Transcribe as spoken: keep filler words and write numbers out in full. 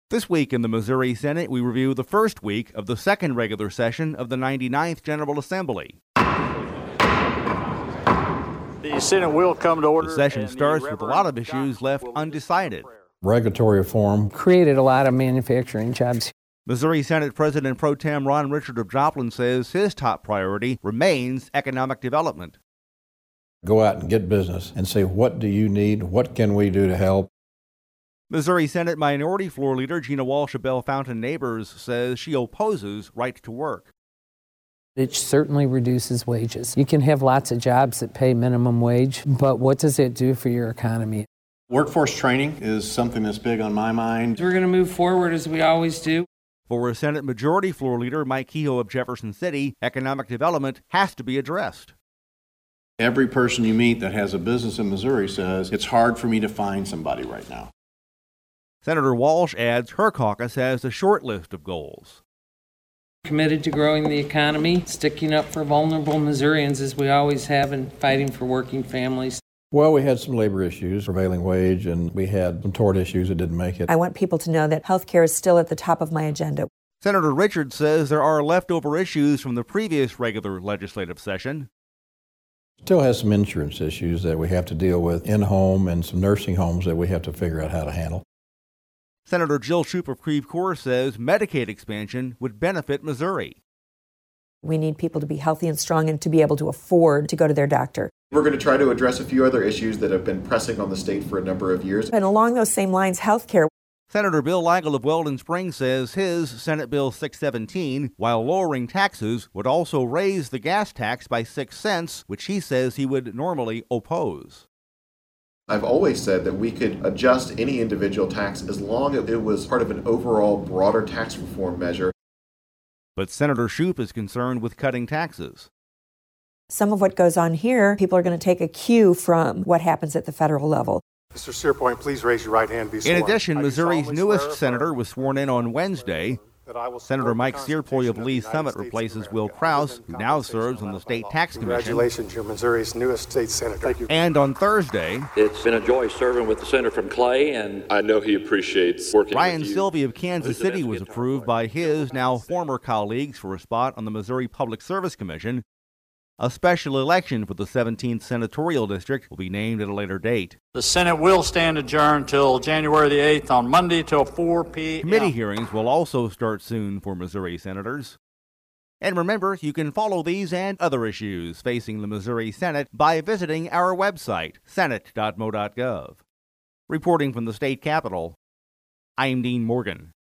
This week in the Missouri Senate, we review the first week of the second regular session of the ninety-ninth General Assembly. The Senate will come to order. The session starts with a lot of issues left undecided. Regulatory reform created a lot of manufacturing jobs. Missouri Senate President Pro Tem Ron Richard of Joplin says his top priority remains economic development. Go out and get business and say, what do you need? What can we do to help? Missouri Senate Minority Floor Leader Gina Walsh of Bellefontaine Neighbors says she opposes right to work. It certainly reduces wages. You can have lots of jobs that pay minimum wage, but what does it do for your economy? Workforce training is something that's big on my mind. We're going to move forward as we always do. For Senate Majority Floor Leader Mike Kehoe of Jefferson City, economic development has to be addressed. Every person you meet that has a business in Missouri says, it's hard for me to find somebody right now. Senator Walsh adds her caucus has a short list of goals. Committed to growing the economy, sticking up for vulnerable Missourians as we always have, and fighting for working families. Well, we had some labor issues, prevailing wage, and we had some tort issues that didn't make it. I want people to know that health care is still at the top of my agenda. Senator Richards says there are leftover issues from the previous regular legislative session. Still has some insurance issues that we have to deal with in-home and some nursing homes that we have to figure out how to handle. Senator Jill Shoup of Creve Coeur says Medicaid expansion would benefit Missouri. We need people to be healthy and strong and to be able to afford to go to their doctor. We're going to try to address a few other issues that have been pressing on the state for a number of years. And along those same lines, health care. Senator Bill Leigel of Weldon Springs says his Senate Bill six seventeen, while lowering taxes, would also raise the gas tax by six cents, which he says he would normally oppose. I've always said that we could adjust any individual tax as long as it was part of an overall broader tax reform measure. But Senator Shoup is concerned with cutting taxes. Some of what goes on here, people are going to take a cue from what happens at the federal level. Mister Searpoint, please raise your right hand and be sworn. In addition, Missouri's newest senator was sworn in on Wednesday. Senator Mike Searpoy of Lee Summit replaces Will Kraus, who now serves on the State Tax Commission. Congratulations, you're Missouri's newest state senator. Thank you. And on Thursday, it's been a joy serving with the senator from Clay, and I know he appreciates working Ryan with you. Sylvie of Kansas City was approved by his now former colleagues for a spot on the Missouri Public Service Commission. A special election for the seventeenth Senatorial District will be named at a later date. The Senate will stand adjourned till January the eighth on Monday till four p.m. Committee hearings will also start soon for Missouri senators. And remember, you can follow these and other issues facing the Missouri Senate by visiting our website, senate dot mo dot gov. Reporting from the state capitol, I'm Dean Morgan.